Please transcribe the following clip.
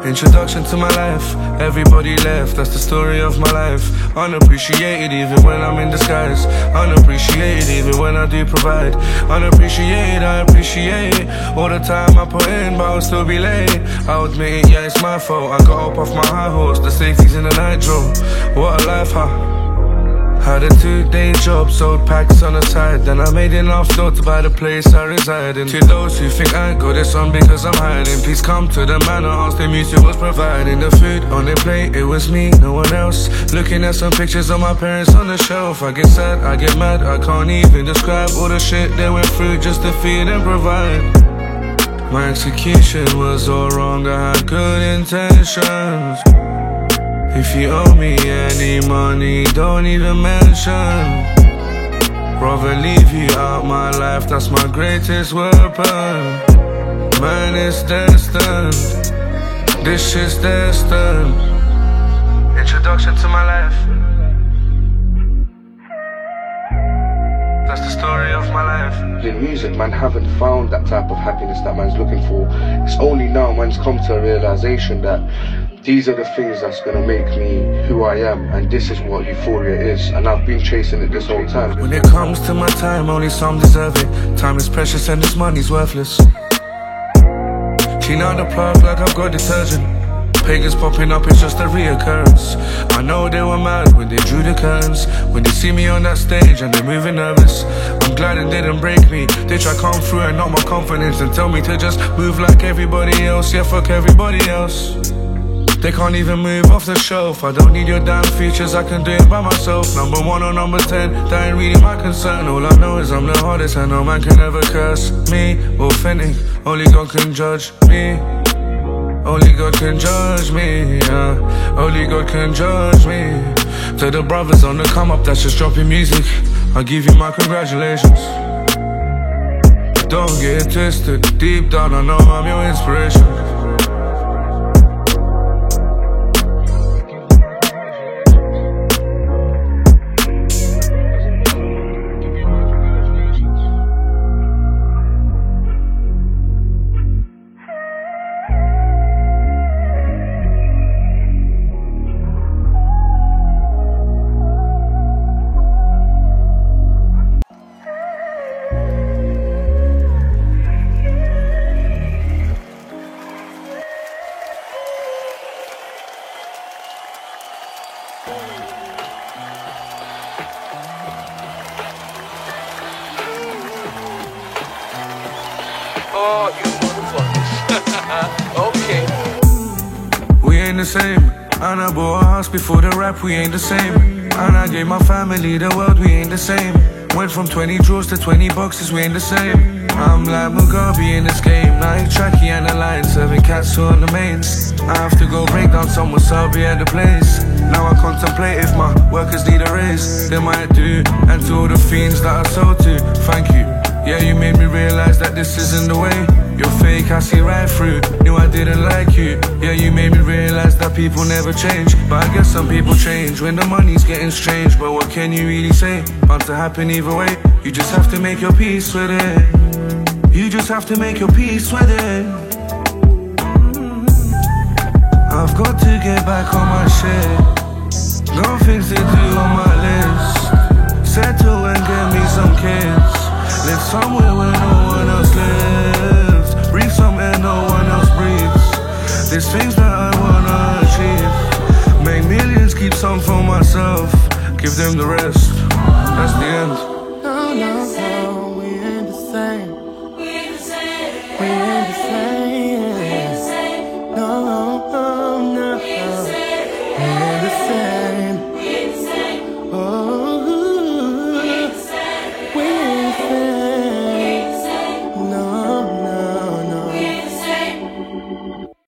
Introduction to my life, everybody left, that's the story of my life. Unappreciated even when I'm in disguise. Unappreciated even when I do provide. Unappreciated, I appreciate all the time I put in, but I'll still be late. I'll admit it, yeah, it's my fault. I got up off my high horse, the safety's in the nitro. What a life, huh? Had a 2-day job, sold packs on the side. Then I made enough dough to buy the place I reside in. To those who think I got this on because I'm hiding, please come to the manor, ask the music was providing. The food on their plate, it was me, no one else. Looking at some pictures of my parents on the shelf. I get sad, I get mad, I can't even describe all the shit they went through just to feed and provide. My execution was all wrong, I had good intentions. If you owe me any money, don't even mention. Rather leave you out my life, that's my greatest weapon. Man, it's destined, this shit's destined. Introduction to my life, that's the story of my life. In music, man haven't found that type of happiness that man's looking for. It's only now man's come to a realization that these are the things that's gonna make me who I am, and this is what euphoria is, and I've been chasing it this whole time. When it comes to my time, only some deserve it. Time is precious and this money's worthless. Clean out the plug like I've got detergent. Pagans popping up, it's just a reoccurrence. I know they were mad when they drew the curtains. When they see me on that stage and they're moving nervous, I'm glad it didn't break me. They try come through and knock my confidence and tell me to just move like everybody else. Yeah, fuck everybody else. They can't even move off the shelf. I don't need your damn features, I can do it by myself. Number 1 or number 10, that ain't really my concern. All I know is I'm the hardest and no man can ever curse me. Authentic, only God can judge me. Only God can judge me, yeah. Only God can judge me. To the brothers on the come up that's just dropping music, I give you my congratulations. Don't get it twisted, deep down I know I'm your inspiration. Oh, you motherfuckers. Okay. We ain't the same. And I bought a house before the rap, we ain't the same. And I gave my family the world, we ain't the same. Went from 20 drawers to 20 boxes, we ain't the same. I'm like Mugabe in this game, like Tracky and the line, serving cats who on the mains. I have to go break down some wasabi at the place. Now I contemplate if my workers need a raise. They might do, and to all the fiends that I sold to, thank you. Yeah, you made me realize that this isn't the way. You're fake, I see right through. Knew I didn't like you. Yeah, you made me realize that people never change. But I guess some people change when the money's getting strange. But what can you really say? Bound to happen either way. You just have to make your peace with it. You just have to make your peace with it. I've got to get back on my shit. Got things to do on my list. Settle and get me some kids. Live somewhere where no one else lives. Breathe somewhere no one else breathes. There's things that I wanna achieve. Make millions, keep some for myself. Give them the rest. That's the end. No, we ain't the same. We ain't